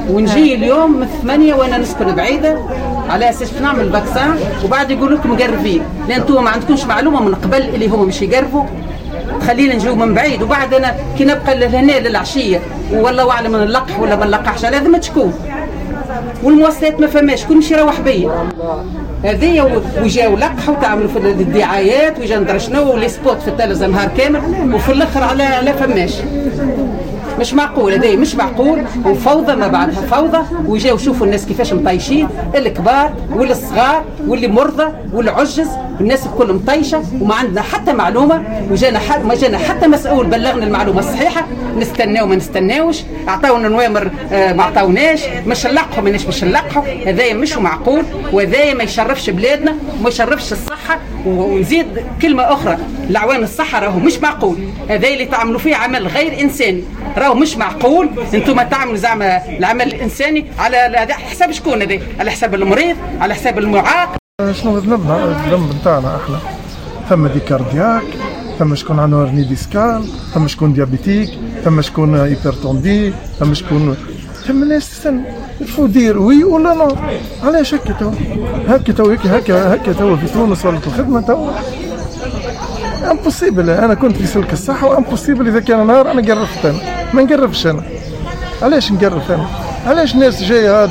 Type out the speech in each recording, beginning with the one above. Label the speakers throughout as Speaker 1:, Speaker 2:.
Speaker 1: ونجي اليوم من 8 وانا نسكن بعيده على اساس نعمل الفاكسان، وبعد يقولوا لكم مقربين، لان انتم ما عندكمش معلومه من قبل اللي هما مش يقربوا، خلينا نجيو من بعيد. وبعد انا كي نبقى لهنا للعشيه والله اعلم من نلقح ولا ما نلقحش، على هذا ما تشكون. والمواصلات ما فماش، كل مشي يروح بيا هذيا. وجاو لقحوا تعملوا في الدعايات وجا ندري شنو ولي سبوت في التلفزه نهار كامل، وفي الاخر على فماش. مش معقول هذا، مش معقول، وفوضى ما بعدها فوضى. وجاو شوفوا الناس كيفاش مطيشين، الكبار والصغار واللي مرضى والعجز، الناس الكل مطيشه وما عندنا حتى معلومه. ما جانا حتى مسؤول بلغنا المعلومه الصحيحه. نستناو ما نستناوش، عطاونا نوامر ما عطاوناش، مش نلقحوا ماناش باش نلقحوا. هذايا مش معقول، وهذايا ما يشرفش بلادنا وما يشرفش الصحه. ونزيد كلمه اخرى، العوان الصحه راهو مش معقول، هذا اللي تعملوا فيه عمل غير انساني، راهو مش معقول. انتم تعملوا زعما العمل الانساني على حساب شكون؟ هذا على حساب المريض، على حساب المعاق.
Speaker 2: شنو الذنب نتاعنا احنا؟ ثم دي كاردياك، ثم شكون عنده هرني ديسكال، ثم شكون ديابيتيك، ثم شكون هيبرتوندي، ثم شكون، ثم الناس تستنى الفو دير وي ولا نو. علاش هكا تو؟ هكا تو في تونس ولا في الخدمه تو امبوسيبل. انا كنت في سلك الصحه وامبوسيبل اذا كان نهار انا قرفت، انا ما نقرفش. انا علاش نقرف؟ انا علاش ناس جايه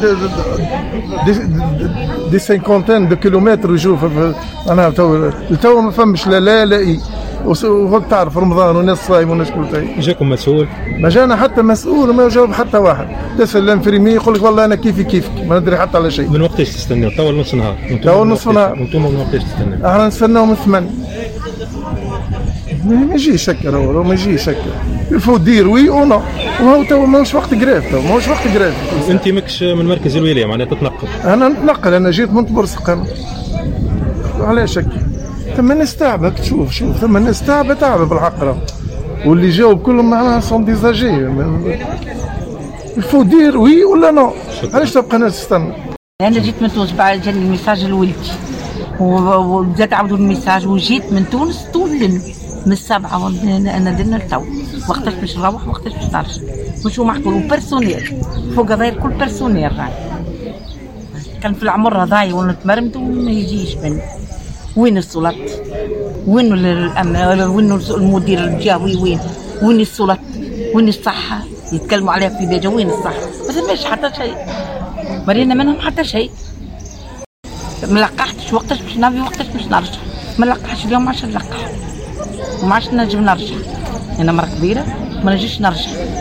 Speaker 2: دي 50 دو كيلومتر يجوا انا تو ما فهمش لا اي. وهو تعرف رمضان والناس صايم والناس كل شيء.
Speaker 3: جاكم مسؤول؟
Speaker 2: ما جانا حتى مسؤول وما جاوب حتى واحد. تسال الانفيرمي يقول لك والله انا كيفك ما ندري حتى على شيء.
Speaker 3: من وقتاش تستناو؟ تو نص نهار؟
Speaker 2: تو نص نهار.
Speaker 3: انتم من وقتاش تستناو؟
Speaker 2: احنا نستناو من 8. ما يجيش هكا، هو ما يجيش هكا. الفو دير وي او نو، وهو تو ماهوش وقت جراف، تو ماهوش وقت جراف.
Speaker 3: انت ماكش من مركز الولايه معناها تتنقل؟
Speaker 2: انا نتنقل، انا جيت من طبرسق. انا علاش هكا؟ ثم الناس تعبة، تشوف ثم الناس تعبة بالحق راهو، واللي جاوب كلهم معناها سون ديزاجي. الفو دير وي ولا نو. علاش تبقى الناس تستنى؟
Speaker 4: انا جيت من تونس بعد جاني الميساج لولدي وبدات عاودوا الميساج، وجيت من تونس طول من 7 انا درنا لتو. وقتاش باش نروح وقتاش باش نرجع مش معقول. وبيرسونيل فوق غير كل بيرسونيل راهي كان في العمر ضايع ونتمرمد وما يجيش منه. وين السلطات؟ وين وين المدير الجهوي؟ وين السلطات؟ وين الصحه؟ يتكلموا عليها في دجا. وين الصحه؟ ما سمعش حتى شيء، مرينا منهم حتى شيء. ما لقحتش وقتاش باش نبي وقتاش باش نرجع. ما لقحش اليوم عشان نلقح وما عادش نجم نرجع. انا مرة كبيره ما نجيش نرجع.